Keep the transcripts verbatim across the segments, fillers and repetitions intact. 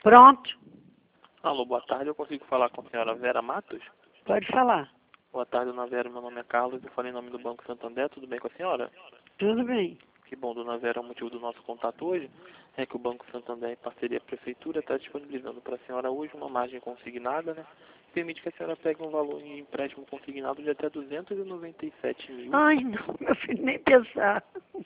Pronto. Alô, boa tarde. Eu consigo falar com a senhora Vera Matos? Pode falar. Boa tarde, dona Vera. Meu nome é Carlos. Eu falei em nome do Banco Santander. Tudo bem com a senhora? Tudo bem. Que bom, dona Vera. O motivo do nosso contato hoje é que o Banco Santander, em parceria com a Prefeitura, está disponibilizando para a senhora hoje uma margem consignada, né? Permite que a senhora pegue um valor em empréstimo consignado de até duzentos e noventa e sete mil. Ai, não, meu filho, nem pensar.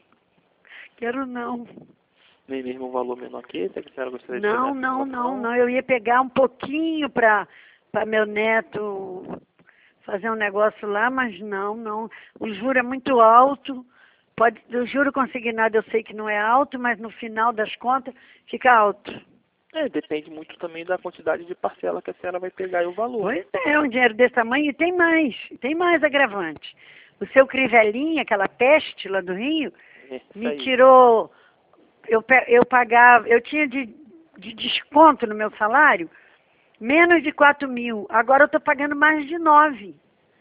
Quero não. Nem mesmo um valor menor que esse, é que a senhora gostaria de Não, chegar não, nessa não, situação? não. Eu ia pegar um pouquinho para para meu neto fazer um negócio lá, mas não, não. O juro é muito alto. Pode, o juro consignado eu sei que não é alto, mas no final das contas fica alto. É, depende muito também da quantidade de parcela que a senhora vai pegar e o valor. Pois é, um dinheiro desse tamanho e tem mais, tem mais agravante. O seu Crivelinha, aquela peste lá do Rio, É, isso me aí. tirou, eu, pe- eu pagava, eu tinha de, de desconto no meu salário menos de quatro mil, agora eu estou pagando mais de nove.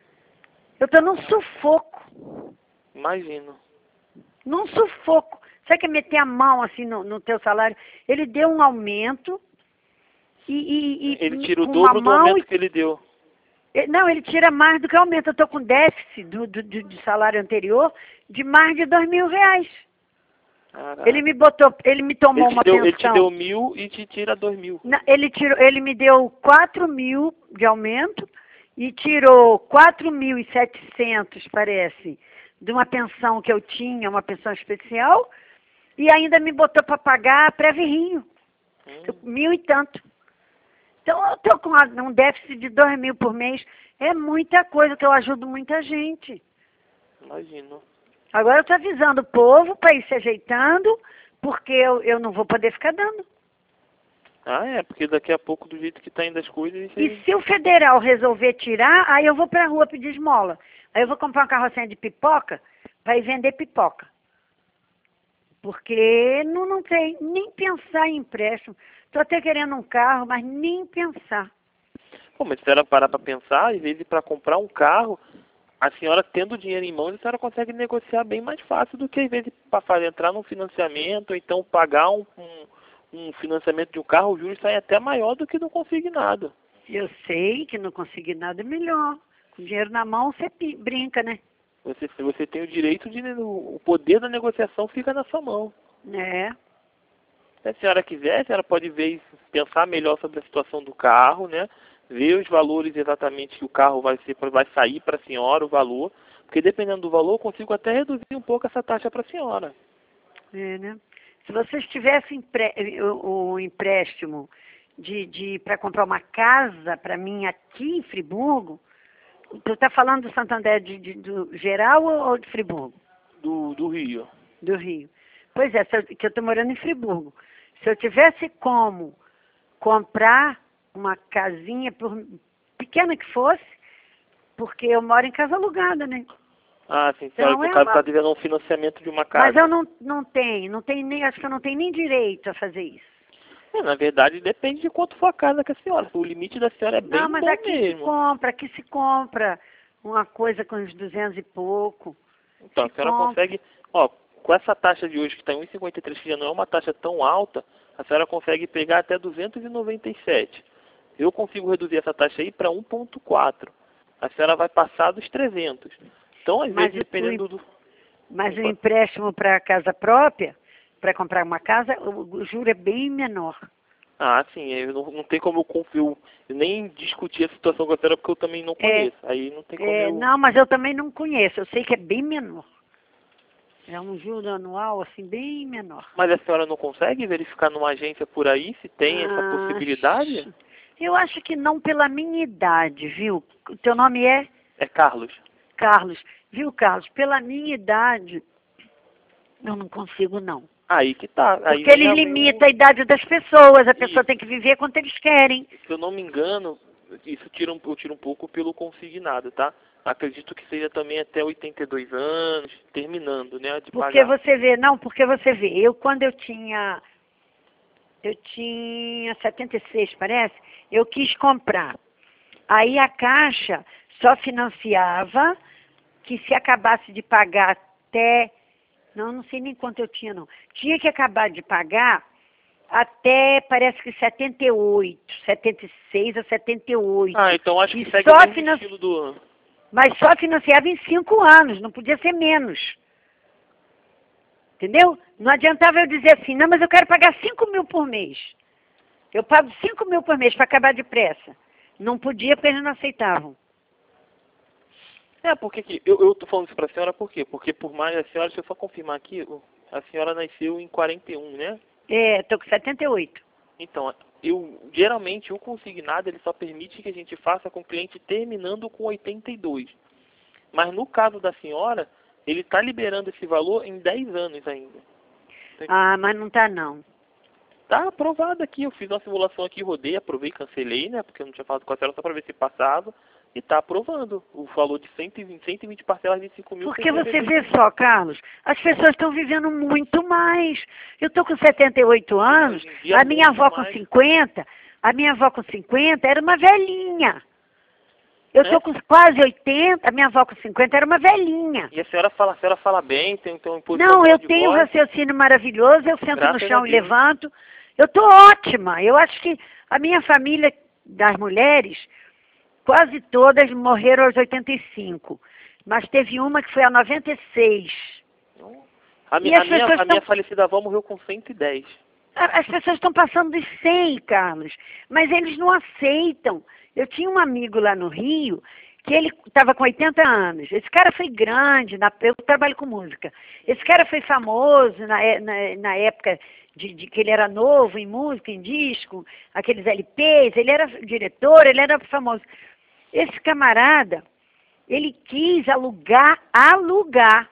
Eu estou num sufoco, Imagino. num sufoco. Você quer meter a mão assim no, no teu salário? Ele deu um aumento e, e, e Ele tira o com uma dobro do mão aumento e que ele deu. Eh, Não, ele tira mais do que aumento. Eu estou com déficit do, do, do- de salário anterior de mais de dois mil reais. Caraca. Ele me botou, ele me tomou Ele te, uma deu, ele te pensão. deu mil e te tira dois mil. Na- Ele, tirou, ele me deu quatro mil de aumento e tirou quatro mil e setecentos, parece, de uma pensão que eu tinha, uma pensão especial, e ainda me botou para pagar pré-virrinho, Hum, mil e tanto. Então eu estou com uma- um déficit de dois mil por mês. É muita coisa que eu ajudo muita gente. imagino. Agora eu estou avisando o povo para ir se ajeitando, porque eu, eu não vou poder ficar dando. Ah, é, porque daqui a pouco, do jeito que tá indo as coisas, isso E aí... se o federal resolver tirar, aí eu vou para a rua pedir esmola. Aí eu vou comprar uma carrocinha de pipoca para ir vender pipoca. Porque não, não tem nem pensar em empréstimo. Estou até querendo um carro, mas nem pensar. Pô, mas se a senhora parar pra pensar, às vezes para comprar um carro, a senhora tendo dinheiro em mãos, a senhora consegue negociar bem mais fácil do que às vezes para fazer entrar num financiamento, ou então pagar um, um, um financiamento de um carro, o juros sai até maior do que no consignado. Eu sei que não conseguir nada é melhor. Com dinheiro na mão você pi- brinca, né? Você, você tem o direito de... O poder da negociação fica na sua mão. É. Se a senhora quiser, a senhora pode ver, e pensar melhor sobre a situação do carro, né? Ver os valores exatamente que o carro vai ser, vai sair para a senhora, o valor. Porque dependendo do valor, eu consigo até reduzir um pouco essa taxa para a senhora. É, né? Se vocês tivessem empre- o, o empréstimo de, de para comprar uma casa para mim aqui em Friburgo, tu está falando do Santander de, de- do geral ou de Friburgo? Do, do Rio. Do Rio. Pois é, se eu- que eu estou morando em Friburgo. Se eu tivesse como comprar uma casinha, por pequena que fosse, porque eu moro em casa alugada, né? Ah, sim, a senhora, Então no é caso, uma. está devendo um financiamento de uma Mas casa. eu não, não tenho, não tenho nem, acho que eu não tenho nem direito a fazer isso. É, na verdade, depende de quanto for a casa que a senhora. O limite da senhora é bem Não, mas bom aqui se mesmo. compra, aqui se compra uma coisa com uns duzentos e pouco. Então, Se a senhora compra. consegue, ó, com essa taxa de hoje que está em um vírgula cinquenta e três, que já não é uma taxa tão alta, a senhora consegue pegar até duzentos e noventa e sete. Eu consigo reduzir essa taxa aí para um vírgula quatro. A senhora vai passar dos trezentos. Então, às Mas vezes, o, o em- dependendo do... mas o Opa. empréstimo para casa própria, para comprar uma casa, o, o juro é bem menor. Ah, sim, eu não, não tem como eu, conf- eu nem discutir a situação com a senhora porque eu também não É, conheço. Aí não tem como é, eu... não, mas eu também não conheço, eu sei que é bem menor. É um juro anual, assim, bem menor. Mas a senhora não consegue verificar numa agência por aí se tem essa possibilidade? Acho- Eu acho que não pela minha idade, viu? O teu nome é É Carlos. Carlos. Viu, Carlos? Pela minha idade, eu não consigo, não. Aí que tá. Aí Porque eles já vem limitam a idade das pessoas. A pessoa Isso. tem que viver quanto eles querem. Se eu não me engano, isso tira um, eu tiro um pouco pelo consignado, tá? Acredito que seja também até oitenta e dois anos, terminando, né, de Porque pagar. você vê, não, porque você vê, eu quando eu tinha, eu tinha setenta e seis, parece, eu quis comprar. Aí a Caixa só financiava que se acabasse de pagar até, não, não sei nem quanto eu tinha não, tinha que acabar de pagar até, parece que setenta e oito, setenta e seis a setenta e oito. Ah, então acho que E segue só o mesmo finan- estilo do... Mas só financiava em cinco anos, não podia ser menos. Entendeu? Não adiantava eu dizer assim, não, mas eu quero pagar cinco mil por mês. Eu pago cinco mil por mês para acabar depressa. Não podia porque eles não aceitavam. É, porque que, eu, eu tô falando isso pra senhora por quê? Porque por mais a senhora, deixa eu só confirmar aqui, o- a senhora nasceu em quarenta e um, né? É, estou com setenta e oito. Então, eu, geralmente o consignado ele só permite que a gente faça com o cliente terminando com oitenta e dois. Mas no caso da senhora, ele está liberando esse valor em dez anos ainda. Ah, mas não tá não. Tá aprovado aqui, eu fiz uma simulação aqui, rodei, aprovei, cancelei, né? Porque eu não tinha falado com a senhora só para ver se passava. E tá aprovando o valor de cento e vinte, cento e vinte parcelas de cinco mil. Porque você vê só, Carlos, as pessoas estão vivendo muito mais. Eu estou com setenta e oito anos, Hoje em dia, a minha muito avó com mais. cinquenta, a minha avó com cinquenta era uma velhinha. Eu estou É. com quase oitenta, a minha avó com cinquenta era uma velhinha. E a senhora fala, a senhora fala bem, tem, tem um posição Não, boa eu de tenho um voz. raciocínio maravilhoso, eu sento Graças no a chão e Deus. levanto. Eu estou ótima. Eu acho que a minha família das mulheres, quase todas morreram aos oitenta e cinco. Mas teve uma que foi a noventa e seis. A, E mi, a, as minha, pessoas a minha estão... falecida avó morreu com cento e dez. A- As pessoas estão passando dos cem, Carlos, mas eles não aceitam. Eu tinha um amigo lá no Rio, que ele estava com oitenta anos. Esse cara foi grande, na, eu trabalho com música. Esse cara foi famoso na, é- na, na época de, de que ele era novo em música, em disco, aqueles L Ps, ele era diretor, ele era famoso. Esse camarada, ele quis alugar, alugar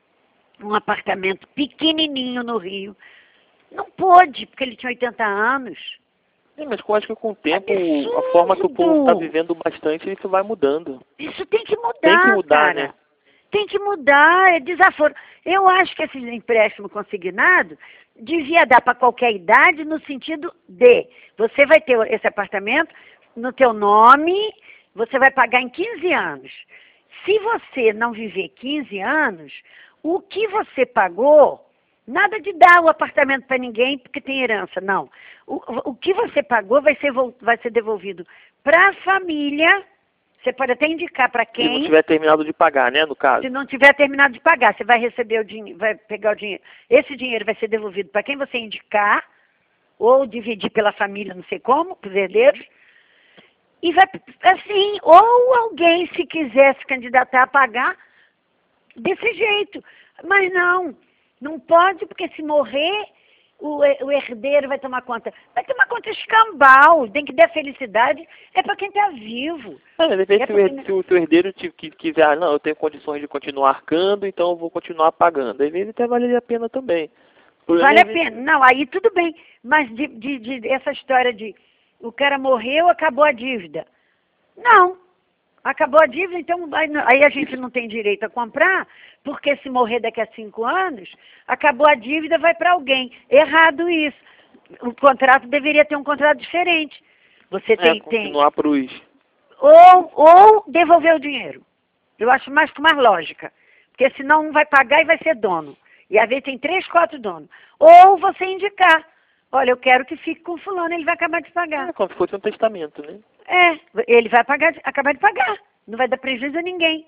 um apartamento pequenininho no Rio. Não pôde, porque ele tinha oitenta anos. Sim, mas eu acho que com o tempo, Absurdo. a forma que o povo está vivendo bastante, isso vai mudando. Isso tem que mudar, Tem que mudar, cara. né? Tem que mudar, é desaforo. Eu acho que esse empréstimo consignado devia dar para qualquer idade no sentido de você vai ter esse apartamento no teu nome, você vai pagar em quinze anos. Se você não viver quinze anos, o que você pagou, nada de dar o apartamento para ninguém porque tem herança, não. O, o que você pagou vai ser, vol- vai ser devolvido para a família. Você pode até indicar para Se não quem. tiver terminado de pagar, né, no caso. Se não tiver terminado de pagar, você vai receber o dinheiro, vai pegar o dinheiro. Esse dinheiro vai ser devolvido para quem você indicar, ou dividir pela família, não sei como, para os herdeiros. E vai, assim, ou alguém, se quiser se candidatar a pagar, desse jeito. Mas não, não pode, porque se morrer, o, o herdeiro vai tomar conta. Vai tomar conta escambau, tem que dar felicidade, é para quem está vivo. É, de repente, É se, o, her- porque- se o seu herdeiro te, que, quiser, ah, não, eu tenho condições de continuar arcando, então eu vou continuar pagando. Às vezes até vale a pena também. O problema Vale é a ver- pena. Não, aí tudo bem. Mas de, de, de- essa história de o cara morreu, acabou a dívida. Não. Acabou a dívida, então aí, aí a gente não tem direito a comprar, porque se morrer daqui a cinco anos, acabou a dívida, vai para alguém. Errado isso. O contrato deveria ter um contrato diferente. Você é, tem, tem continuar pros... ou, ou devolver o dinheiro. Eu acho mais com mais lógica. Porque senão um vai pagar e vai ser dono. E às vezes tem três, quatro donos. Ou você indicar. Olha, eu quero que fique com fulano, ele vai acabar de pagar. É como se fosse um testamento, né? É, ele vai pagar, acabar de pagar. Não vai dar prejuízo a ninguém.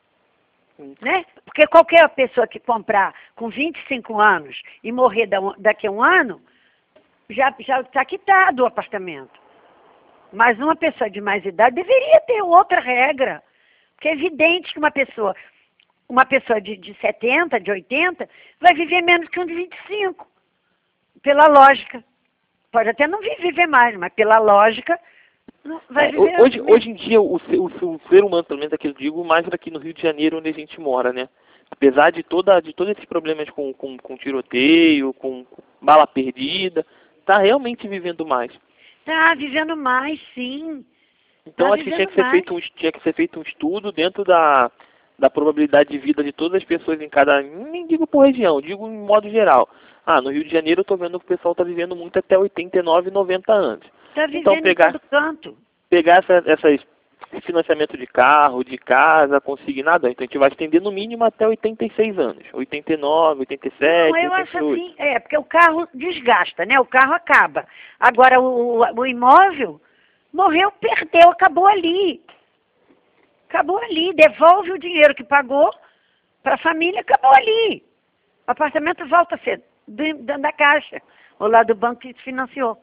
Hum. Né? Porque qualquer pessoa que comprar com vinte e cinco anos e morrer da- daqui a um ano, já já está quitado o apartamento. Mas uma pessoa de mais idade deveria ter outra regra. Porque é evidente que uma pessoa, uma pessoa de, de setenta, de oitenta, vai viver menos que um de vinte e cinco. Pela lógica. Pode até não vi- viver mais, mas pela lógica, não- vai É, viver hoje, menos. hoje em dia, o, ser- o, o ser humano, pelo menos aqui eu digo, mais aqui no Rio de Janeiro, onde a gente mora, né? Apesar de, toda, de todos esses problemas com, com, com tiroteio, com, com bala perdida, tá realmente vivendo mais. Tá vivendo mais, sim. Então Tá acho que tinha que, vivendo ser mais. feito um, tinha que ser feito um estudo dentro da, da probabilidade de vida de todas as pessoas em cada... Nem digo por região, digo em modo geral. Ah, no Rio de Janeiro eu estou vendo que o pessoal está vivendo muito até oitenta e nove, noventa anos. Tá vivendo Então pegar, em todo canto. pegar essa, essas financiamento de carro, de casa, consignado, então a gente vai estender no mínimo até oitenta e seis anos, oitenta e nove, oitenta e sete, Não, eu acho oitenta e oito. assim, é, porque o carro desgasta, né? O carro acaba. Agora, o, o, o imóvel morreu, perdeu, acabou ali. Acabou ali, devolve o dinheiro que pagou para a família, acabou ali. O apartamento volta a ser dentro da caixa, ou lá do banco que financiou.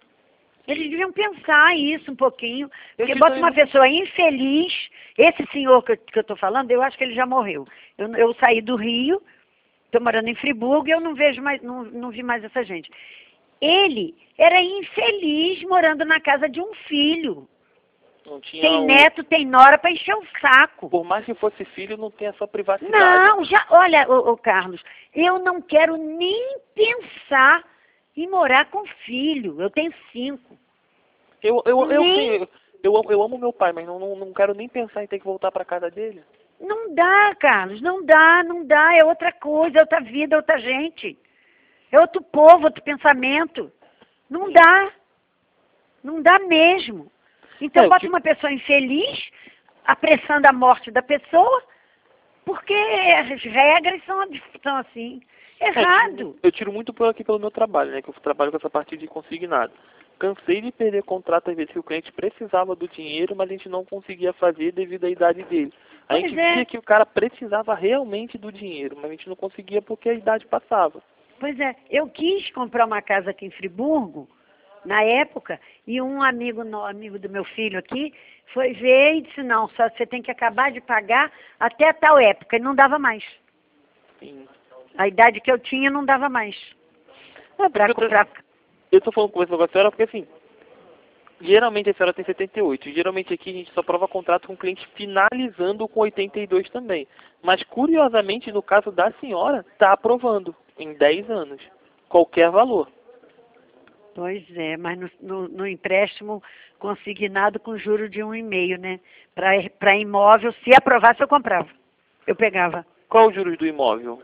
Eles deviam pensar isso um pouquinho, porque bota uma pessoa infeliz, esse senhor que eu estou falando, eu acho que ele já morreu. Eu, eu saí do Rio, estou morando em Friburgo e eu não vejo mais, não, não vi mais essa gente. Ele era infeliz morando na casa de um filho. Não tinha Tem o... neto, tem nora para encher o saco. Por mais que fosse filho, não tem a sua privacidade. Não, já, olha, ô, ô, Carlos, eu não quero nem pensar em morar com filho. Eu tenho cinco. Eu, eu, eu, Nem... eu, eu, amo, eu amo meu pai, mas não, não, não quero nem pensar em ter que voltar para casa dele. Não dá, Carlos, não dá, não dá. É outra coisa, é outra vida, é outra gente. É outro povo, outro pensamento. Não Sim. dá. Não dá mesmo. Então, É, bota que... uma pessoa infeliz, apressando a morte da pessoa, porque as regras são, são assim. Errado. Eu tiro, eu tiro muito por aqui pelo meu trabalho, né? Que eu trabalho com essa parte de consignado. Cansei de perder contrato às vezes que o cliente precisava do dinheiro, mas a gente não conseguia fazer devido à idade dele. A Pois gente é. via que o cara precisava realmente do dinheiro, mas a gente não conseguia porque a idade passava. Pois é, eu quis comprar uma casa aqui em Friburgo, na época, e um amigo, no, amigo do meu filho aqui foi ver e disse, não, só você tem que acabar de pagar até tal época, e não dava mais. Sim. A idade que eu tinha não dava mais. É, Pra eu, tô, comprar. eu tô falando com essa senhora porque assim, geralmente a senhora tem setenta e oito, geralmente aqui a gente só prova contrato com o cliente finalizando com oitenta e dois também. Mas curiosamente, no caso da senhora, está aprovando em dez anos, qualquer valor. Pois é, mas no, no, no empréstimo consignado com juro de um e meio, né? Para imóvel, se aprovasse eu comprava. Eu pegava. Qual os juros do imóvel?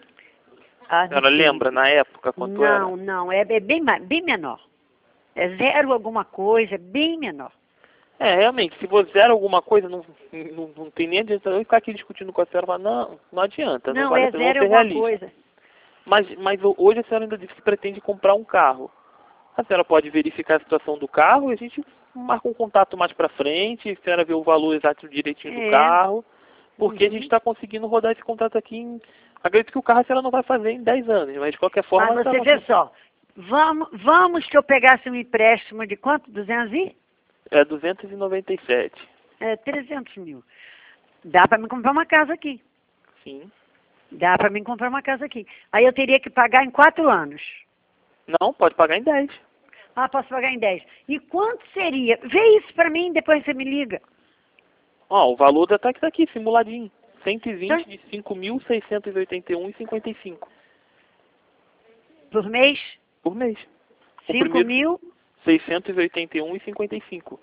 Ah, A não senhora sei. lembra na época quanto era? Não, não, é, é bem, ma- bem menor. É zero alguma coisa, é bem menor. É, realmente, se for zero alguma coisa, não, não, não tem nem adianta eu ficar aqui discutindo com a senhora, mas não, não adianta, não Não, vale a é pena, vamos zero ser alguma realistas. coisa. Mas, mas hoje a senhora ainda disse que pretende comprar um carro. A senhora pode verificar a situação do carro e a gente marca um contato mais pra frente, a senhora vê o valor exato direitinho do É. carro, porque a Uhum. gente está conseguindo rodar esse contrato aqui em... Acredito que o carro a senhora não vai fazer em dez anos, mas de qualquer forma... Mas a você senhora vê consegue- só, vamos, vamos que eu pegasse um empréstimo de quanto? duzentos e? É duzentos e noventa e sete. É, trezentos mil. Dá para me comprar uma casa aqui. Sim. Dá para mim comprar uma casa aqui. Aí eu teria que pagar em quatro anos. Não, pode pagar em dez. Ah, posso pagar em dez. E quanto seria? Vê isso para mim, depois você me liga. Ó, o valor da taxa tá aqui, simuladinho. cento e vinte Então, de cinco mil seiscentos e oitenta e um e cinquenta e cinco por mês, por mês. O cinco primeiro, mil. seiscentos e oitenta e um e cinquenta e cinco.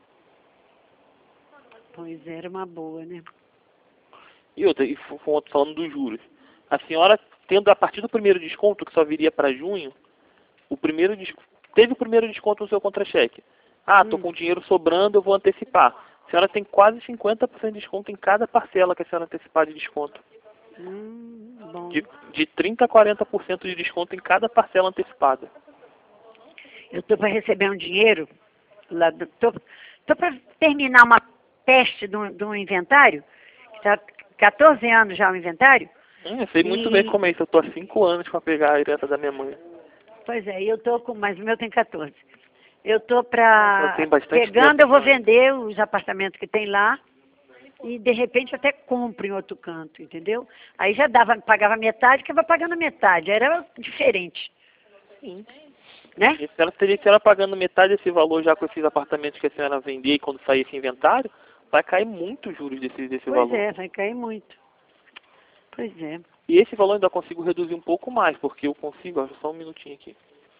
Pois era uma boa, né? E outra, e f- f- falando dos juros. A senhora, tendo a partir do primeiro desconto, que só viria para junho, o primeiro des- teve o primeiro desconto no seu contra-cheque. Ah, tô Hum. com dinheiro sobrando, eu vou antecipar. A senhora tem quase cinquenta por cento de desconto em cada parcela que a senhora antecipar de desconto. Hum, bom. De, de trinta a quarenta por cento de desconto em cada parcela antecipada. Eu estou para receber um dinheiro, lá do, tô, tô para terminar uma teste de um, de um inventário, que está quatorze anos já o inventário. Hum, eu sei muito bem E, como é isso. Eu tô há cinco anos para pegar a herança da minha mãe. pois é, eu estou com, mas o meu tem quatorze. Eu estou Ela para, tem bastante pegando, tempo eu vou então. vender os apartamentos que tem lá e de repente até compro em outro canto, entendeu? Aí já dava, pagava metade, que eu vou pagando metade, era diferente, Sim. né? E a senhora teria que ela pagando metade desse valor já com esses apartamentos que a senhora vender e quando sair esse inventário, vai cair muito os juros desse, desse Pois valor. é, vai cair muito. Pois é. E esse valor eu ainda consigo reduzir um pouco mais, porque eu consigo, ó, só um minutinho aqui.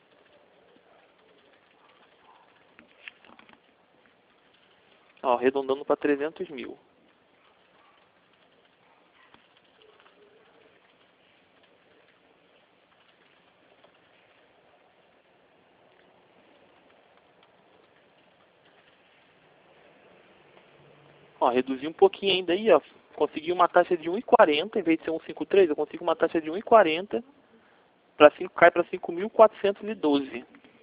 Ó, arredondando para trezentos mil. Ó, reduzi um pouquinho ainda aí, ó. Consegui uma taxa de um e quarenta, em vez de ser um vírgula cinquenta e três, eu consigo uma taxa de um e quarenta, para cinco, cai para cinco mil quatrocentos e doze.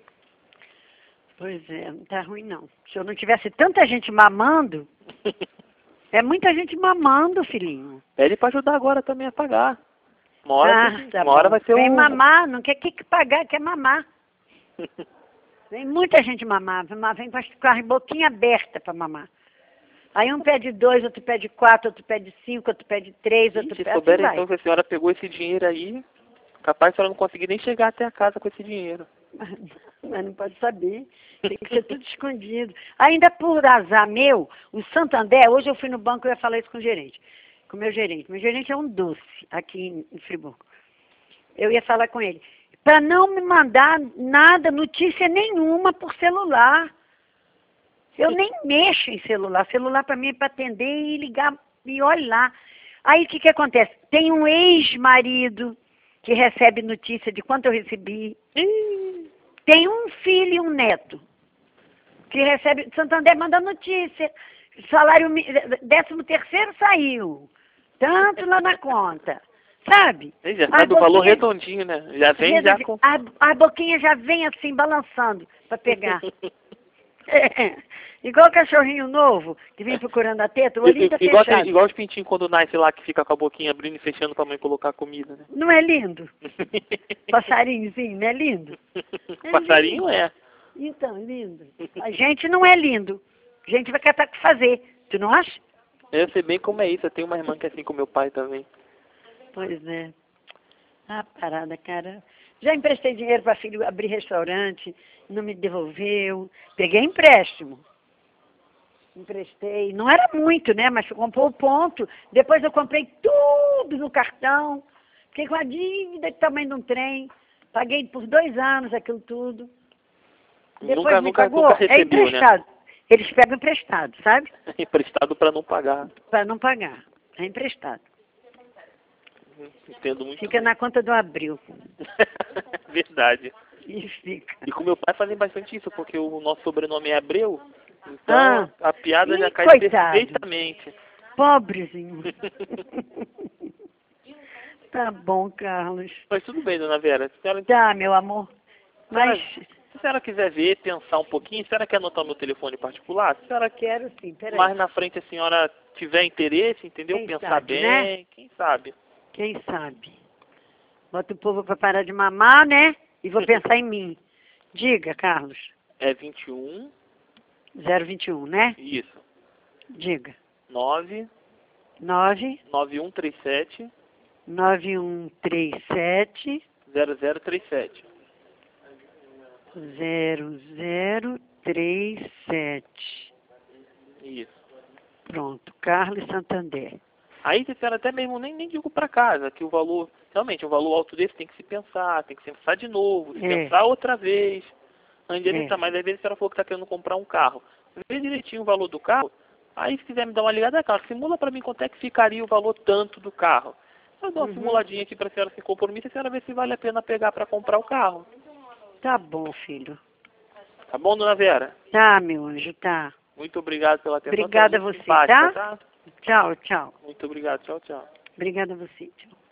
Pois é, não tá ruim não. Se eu não tivesse tanta gente mamando, é muita gente mamando, filhinho. Pede para ajudar agora também a pagar. Uma hora, Ah, tem, tá uma hora bom. vai ser Vem um... mamar, não quer que que pagar, quer mamar. Vem muita gente mamar, vem vem com a boquinha aberta para mamar. Aí um pede dois, outro pede quatro, outro pede cinco, outro pede três, outro Gente, pede... se Assim souberem vai. então que a senhora pegou esse dinheiro aí, capaz a senhora não conseguir nem chegar até a casa com esse dinheiro. Mas não pode saber, tem que ser tudo escondido. Ainda por azar meu, o Santander, hoje eu fui no banco e ia falar isso com o gerente, com o meu gerente. Meu gerente é um doce aqui em, em Friburgo. Eu ia falar com ele, para não me mandar nada, notícia nenhuma por celular. Eu nem mexo em celular. Celular para mim é para atender e ligar, e olha lá. Aí o que que acontece? Tem um ex-marido que recebe notícia de quanto eu recebi. Tem um filho e um neto que recebe, Santander manda notícia, salário, décimo terceiro saiu, tanto lá na conta, sabe? Ele já sabe o valor redondinho, né? Já vem já com... A, a boquinha já vem assim, balançando, para pegar. É, igual cachorrinho novo, que vem procurando a teta, o olhinho tá igual, fechado. igual os pintinhos quando nasce lá, que fica com a boquinha abrindo e fechando pra mãe colocar comida, né? Não é lindo? Passarinhozinho, não é lindo? É Passarinho lindo. é. Então, lindo. A gente não é lindo. A gente vai catar o que fazer. Tu não acha? Eu sei bem como é isso. Eu tenho uma irmã que é assim com meu pai também. Pois é. Ah, parada, cara. Já emprestei dinheiro para filho abrir restaurante, não me devolveu. Peguei empréstimo. Emprestei. Não era muito, né? Mas comprou o ponto. Depois eu comprei tudo no cartão. Fiquei com a dívida do tamanho de um trem. Paguei por dois anos aquilo tudo. Depois nunca, me nunca, pagou. nunca recebeu, é emprestado. Né? Eles pegam emprestado, sabe? Emprestado para não pagar. Para não pagar. É emprestado. Entendo muito Fica bem. na conta do Abril. Verdade. E fica. E com meu pai fazem bastante isso, porque o nosso sobrenome é Abreu, então Ah, a piada ih, já cai coitado. perfeitamente. Pobrezinho. Tá bom, Carlos. Mas tudo bem, dona Vera. Se a senhora, Tá, meu amor. Mas se a senhora quiser ver, pensar um pouquinho, a senhora quer anotar meu telefone particular? Se a senhora quero sim, peraí. mais na frente a senhora tiver interesse, entendeu? Quem Pensar sabe, bem, né? quem sabe? Quem sabe? Bota o povo para parar de mamar, né? E vou pensar em mim. Diga, Carlos. É vinte e um. zero vinte e um, né? Isso. Diga. nove. nove. nove um três sete. nove um três sete. zero zero três sete. zero zero três sete. Isso. Pronto. Carlos Santander. Aí, se a senhora até mesmo nem, nem digo para casa, que o valor, realmente, o valor alto desse tem que se pensar, tem que se pensar de novo, se É. pensar outra vez. Antes de É. entrar, mas às vezes a senhora falou que está querendo comprar um carro. Vê direitinho o valor do carro, aí se quiser me dar uma ligada, cara, simula para mim quanto é que ficaria o valor tanto do carro. Eu dou uma Uhum. simuladinha aqui para a senhora se compromisso, a senhora vê se vale a pena pegar para comprar o carro. Tá bom, filho. Tá bom, dona Vera? Tá, meu anjo, tá. Muito obrigado pela atenção. Obrigada a muito você, simpática, tá? tá? Tchau, tchau. Muito obrigado. Tchau, tchau. Obrigada a você, tchau.